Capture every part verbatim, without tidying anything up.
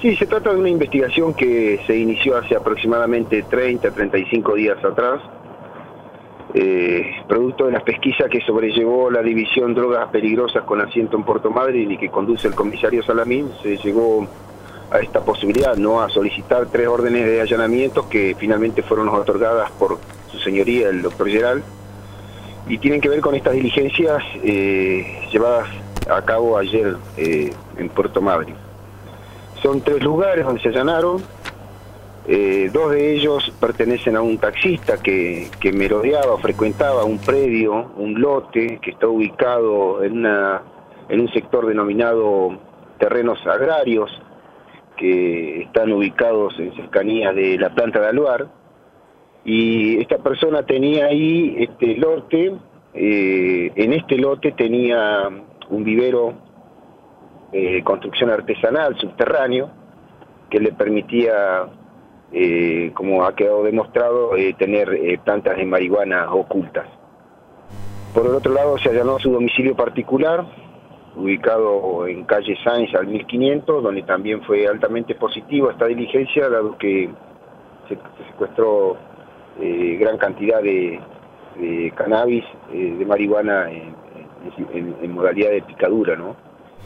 Sí, se trata de una investigación que se inició hace aproximadamente treinta, treinta y cinco días atrás, eh, producto de las pesquisas que sobrellevó la División Drogas Peligrosas con asiento en Puerto Madryn y que conduce el comisario Salamín. Se llegó a esta posibilidad, no a solicitar tres órdenes de allanamiento que finalmente fueron otorgadas por su señoría, el doctor Geral, y tienen que ver con estas diligencias eh, llevadas a cabo ayer eh, en Puerto Madryn. Son tres lugares donde se allanaron, eh, dos de ellos pertenecen a un taxista que, que merodeaba o frecuentaba un predio, un lote, que está ubicado en, una, en un sector denominado terrenos agrarios, que están ubicados en cercanías de la planta de Aluar, y esta persona tenía ahí este lote, eh, en este lote tenía un vivero de eh, construcción artesanal subterráneo que le permitía, eh, como ha quedado demostrado, eh, tener eh, plantas de marihuana ocultas. Por el otro lado, se allanó su domicilio particular, ubicado en calle Sáenz al mil quinientos, donde también fue altamente positivo esta diligencia, dado que se, se secuestró eh, gran cantidad de, de cannabis, eh, de marihuana en, en, en modalidad de picadura, ¿no?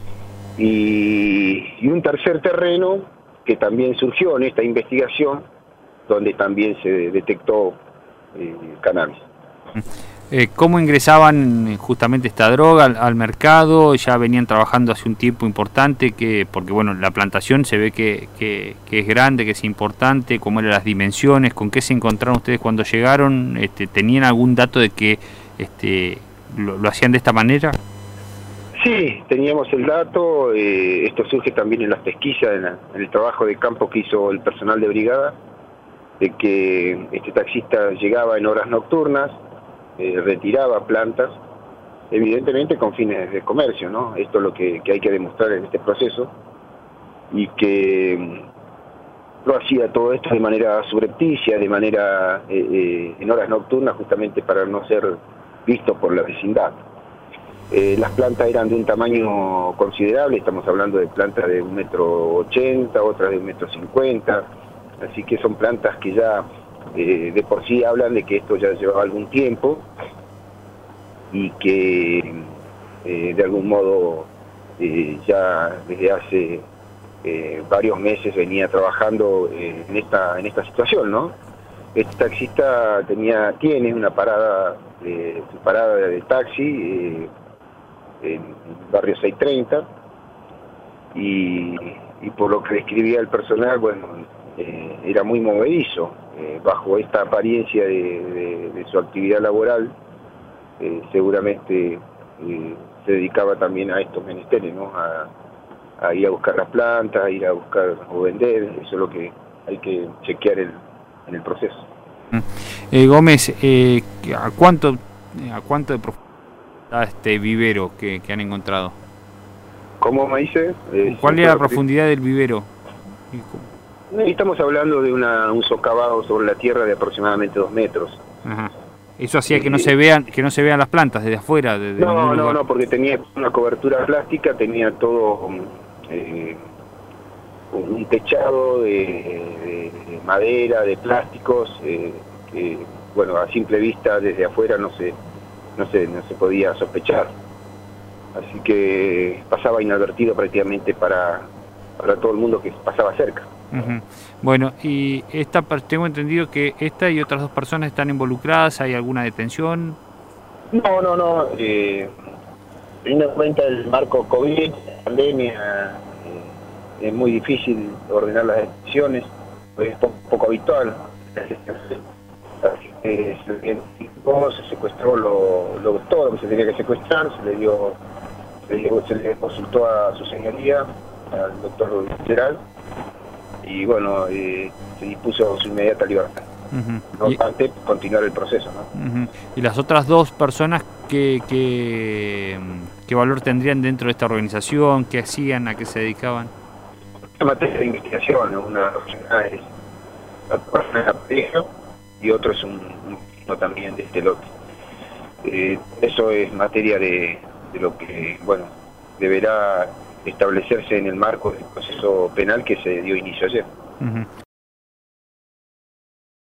Y, y un tercer terreno que también surgió en esta investigación, donde también se detectó eh, cannabis. Eh, ¿Cómo ingresaban justamente esta droga al, al mercado? ¿Ya venían trabajando hace un tiempo importante? Que, porque bueno, la plantación se ve que, que, que es grande, que es importante. ¿Cómo eran las dimensiones? ¿Con qué se encontraron ustedes cuando llegaron? Este, ¿Tenían algún dato de que este, lo, lo hacían de esta manera? Sí, teníamos el dato. Eh, esto surge también en las pesquisas, en, la, en el trabajo de campo que hizo el personal de brigada, de que este taxista llegaba en horas nocturnas, Eh, retiraba plantas, evidentemente con fines de comercio, ¿no? Esto es lo que, que hay que demostrar en este proceso, y que lo hacía todo esto de manera subrepticia, de manera eh, eh, en horas nocturnas, justamente para no ser visto por la vecindad. Eh, las plantas eran de un tamaño considerable, estamos hablando de plantas de un metro ochenta, otras de un metro cincuenta, así que son plantas que ya Eh, de por sí hablan de que esto ya llevaba algún tiempo y que eh, de algún modo eh, ya desde hace eh, varios meses venía trabajando eh, en esta en esta situación, ¿no? Este taxista tenía tiene una parada eh, su parada de taxi eh, en barrio seiscientos treinta, y, y por lo que describía el personal, bueno, eh, era muy movedizo. Eh, bajo esta apariencia de, de, de su actividad laboral, eh, seguramente eh, se dedicaba también a estos menesteres, ¿no? A, a ir a buscar las plantas, a ir a buscar o vender. Eso es lo que hay que chequear el, en el proceso. Eh, Gómez, eh, ¿a cuánto a cuánto de profundidad este vivero que, que han encontrado? ¿Cómo me dice? Eh, ¿Cuál es la profundidad del vivero? Estamos hablando de una, un socavado sobre la tierra de aproximadamente dos metros. Ajá. Eso hacía eh, que no se vean que no se vean las plantas desde afuera. Desde no, no, no, porque tenía una cobertura plástica, tenía todo eh, un techado de, de, de madera, de plásticos, eh, que, bueno, a simple vista desde afuera no se, no se, no se podía sospechar. Así que pasaba inadvertido prácticamente para, para todo el mundo que pasaba cerca. Uh-huh. Bueno, y esta tengo entendido que esta y otras dos personas están involucradas. ¿Hay alguna detención? No, no, no. Eh, teniendo en cuenta el marco COVID, la pandemia, eh, es muy difícil ordenar las detenciones, es poco, poco habitual. Eh, se identificó, se secuestró lo, lo, todo lo que se tenía que secuestrar, se le dio, se le, se le consultó a su señoría, al doctor Geral, y bueno, eh, se dispuso su inmediata libertad. Uh-huh. No obstante, y... continuar el proceso, ¿no? Uh-huh. ¿Y las otras dos personas qué, qué, qué valor tendrían dentro de esta organización? ¿Qué hacían? ¿A qué se dedicaban? En materia de investigación, una persona es la persona de la pareja y otro es un, un también de este lote. Eh, eso es materia de, de lo que, bueno, deberá establecerse en el marco del proceso penal que se dio inicio ayer. Uh-huh.